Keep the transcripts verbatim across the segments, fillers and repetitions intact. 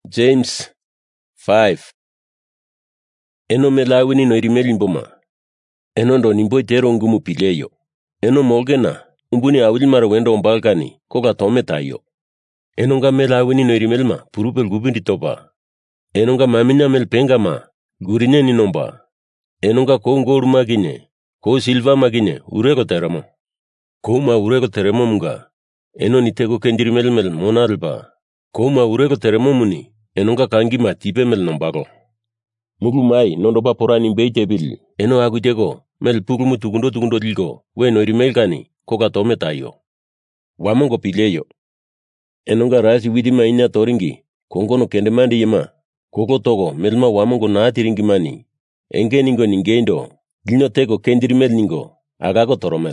James five. Eno melawini no irimeli mboma. Eno ndo nimbo itero ngumu pileyo. Eno molgena, umbuni awil mara wendo ombalkani, koka tome tayo. Eno nga melawini no irimelma, purupel gubindi topa. Eno nga mamina mel pengama, gurine ni nomba. Eno nga ko ngoru magine, ko silva magine, urego teramo. Ko ma urego teramo mga. Eno nitego kendirimel mel monalba. Ko ma urego teramo muni, eno nga kangi ma tipe mel nombago. Mugu mai nondo ba porani beite bil. Eno agutego mel pugumu tugundo tugundo ligo. We no irimel kani koka tome tayo. Wamongo pileyo. Eno nga rasi widima inya toringi. Kongono kendemandi yema. Koko togo melma wamongo naatiringi mani. Enge ningo ningendo. Gino tego kendirimel ningo. Agago toromel.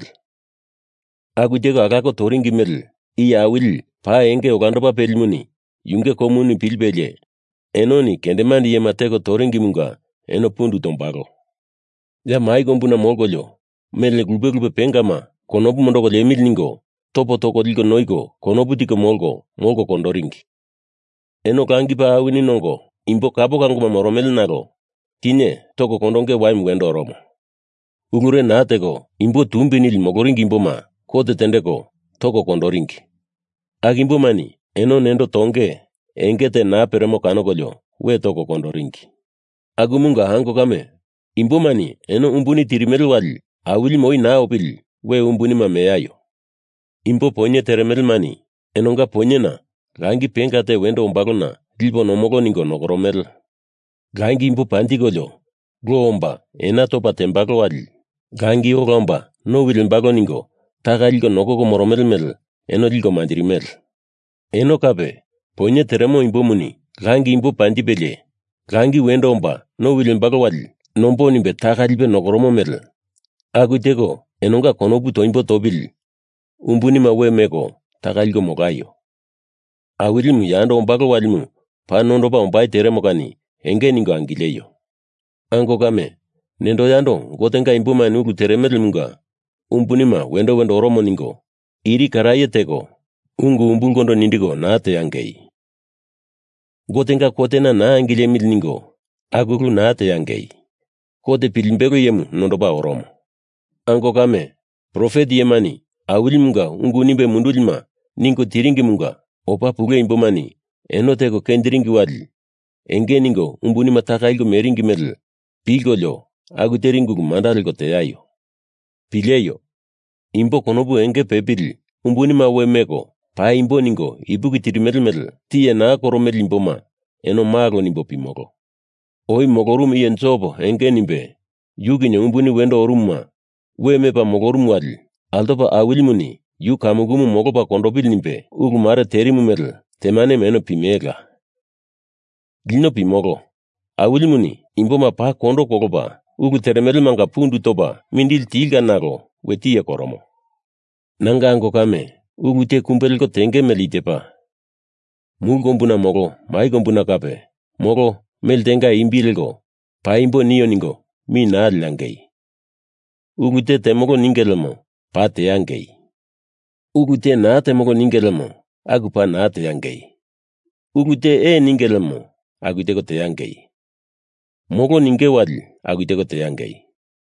Agutego agago toringi mel. Iya awil pa enge ogando pa pelimuni. Yunge komuni pilbelye. Eno ni kendemandi yema tego toringi munga. Eno pundu tombago. Ya mai gombuna molgolyo. Mele gulbe gulbe pengama. Konobu mondogo lemil ningo. Topo toko ligo noigo. Konobu tiko molgo. Molgo kondoringi. Eno kangi pa awini nongo. Imbo kabo kanguma moromel nago. Tine toko kondonge waim wendo romo. Ungure naatego. Imbo tumbinil mogoringi imbo ma. Kote tendeko. Toko kondoringi. Agimbo mani. Eno nendo tonge. Engete na peremo kanogolyo. We toko kondoringi. Agumunga hango kame. Imbo mani. Eno umbuni tirimel wali. Awili moi na opil. We umbuni mameyayo. Imbo ponye teremel mani. Eno nga ponye na. Gangi pengate wendo umbagona. Dilbo nomogo ningo nogoromel. Gangi imbo pandigolyo. Glomba. Ena topa tembago wali. Gangi ogomba. No wilimbago ningo. Taga ligo nogogo moromel mel. Eno ligo mandirimel. Eno kabe. Ponye teremo imbo muni. Gangi imbo pandibele. Gangi wendo omba. No wilimbago wali. Nombo nimbe taga libe nogoromo mel. Agutego. Eno nga konobu to imbo tobil. Umbuni mawe mego. Taga ligo mogayo. Awilimu yando ombago walimu. Pa nondo pa ombai teremo kani. Enge ningo angileyo. Ango kame. Nendo yando. Gotenga imbo mani ugu teremel munga. Umbunima wendo wendo oromo ningo. Iri karaye tego. Ungu umbungondo nindigo naate yangei. Gotenga kotena na angile mil ningo. Aguru naate yangei. Kote pilimbego yemu nondoba oromo. Ango kame. Profeti yemani. Awili munga ungu nimbe mundulima. Ningo tiringi munga. Opa puge imbomani. Eno tego kendiringi wali. Enge ningo umbunima takaigo meringi mel. Pilgolyo. Aguteringu mandaligo teyayo. Pileyo. Imbo konobu enge pepili. Umbunima we mego. Pa imbo ningo, ibuki tirimel mel, tiye na koromel imboma, eno mago nimbo pimogo. Oi mogorum ien sobo, enge nimbe, yugi nye umbuni wendo orumma, we mepa mogorum wali, altopa awilimuni, yu kamugumu mogopa kondopil nimbe, ugu mara terimu mel, temane meno pimega. Gino pimogo, awilimuni, imboma pa kondo kogopa, ugu teremel manga pundu topa, mindil tilga nago, we tiye koromo. Nanga ango kame, ugu te kumpel ko tenge melite pa. Mul gombuna mogo, mai gombuna kape. Mogo, mel tenga imbilgo. Pa imbo niyo ningo, mi na langei. Ugu te temogo ningelamo, pa te angei. Ugu te na temogo ningelamo, agu pa na te angei. Ugu te e ningelamo, agu te ko te angei. Mogo ninge wali, agu te ko te angei.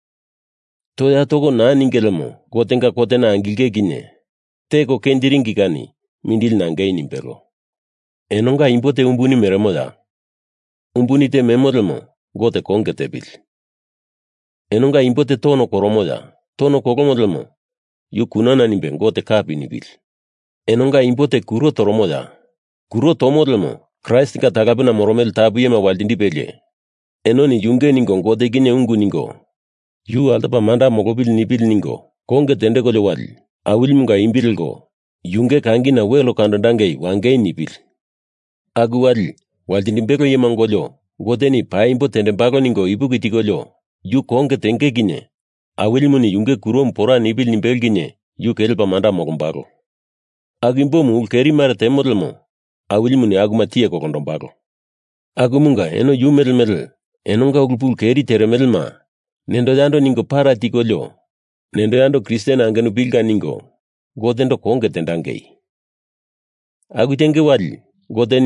Toya togo na ningelamo, gotenga kotena angilge gine. Tego kendiringi gani, mindil nangei nimpero. Enonga imbote umbuni meremoda. Umbuni te memoremo, gote konge tebil. Enonga imbote tono koromoda, tono kogomodemo, yu kunana nimbe gote kapi nibil. Enonga imbote kuro toromoda, kuro tomodemo, Christ ka tagabuna moromel tabuyema waldindi belye. Enoni yunge ningo gote gine ungu ningo. Yu altapa manda mogobil nibil ningo, konge tende gole wali. Awil munga imbilgo. Yunge kangi na welo kandandangei wangei nibil. Agu wali. Waldinimbego yemangolyo. Godeni pa imbo tendembago ningo ibuki tigolyo. Yu konge tenge gine. Awil muni yunge kuro mpora nibil nimbel gine. Yu kelpa manda mogombago. Agimbo mu ulkeri mara temodlemo. Awil muni aguma tiye kokondombago. Agu munga eno yu medel medel. Enonga ugulpu ulkeri tere medel ma. Nendo yando ningo para tigolyo. Nendo yando Kristen angenu bilga ningo, godendo konge tendangei. Agutenge wali, godeni,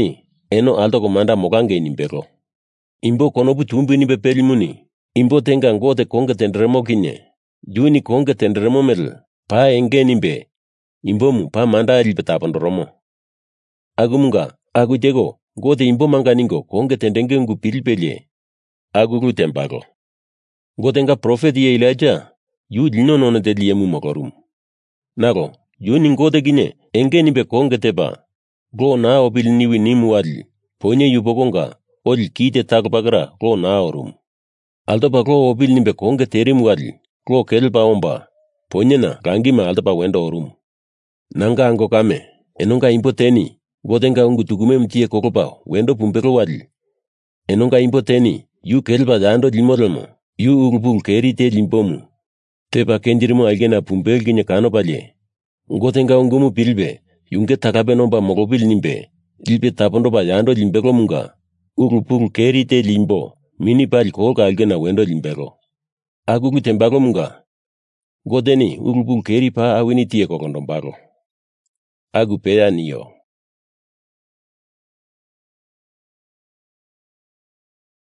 eno alto komanda mokange nimbero. Imbo konobu tumbu ni bepelimuni. Imbo tenga ngote konge tenderemo kinye. Juni konge tenderemo mel. Pa enge nimbe. Imbo mu pa manda ilbetapandoromo. Agumunga, agu jego, ngote imbo manganingo konge tendenge ngu pilipelye. Agu rutembago. Ngote nga profeti ye Elijah, yu lino nona de liemu mokorum. Nago, juni ngote gine, enge nimbe konge teba. Go na obil niwi nimu wali. Ponye yubogonga, ol kite takbagara go na orum. Altoba go obil nimbe konge terim wali. Go kelba omba. Ponye na rangima altoba wendo orum. Nanga ango kame, enonga impo teni. Gotenga ungu tukume mtie kokopa, wendo pumpero wali. Enonga impo teni, yu kelba dando limoremo, yu urupul keri te limpomu. Tepa kenjirimo algena pumpel kinya kano palye. Gotenga ungumu pilbe, yunge takabe nomba mogopil nimbe, ilbe tapondo ba yando limbero munga. Urupul keri te limbo, mini pal koka algena wendo limbero. Agugu tembago munga. Goteni urupul keri pa awini tie kokondombaro. Agu pea niyo.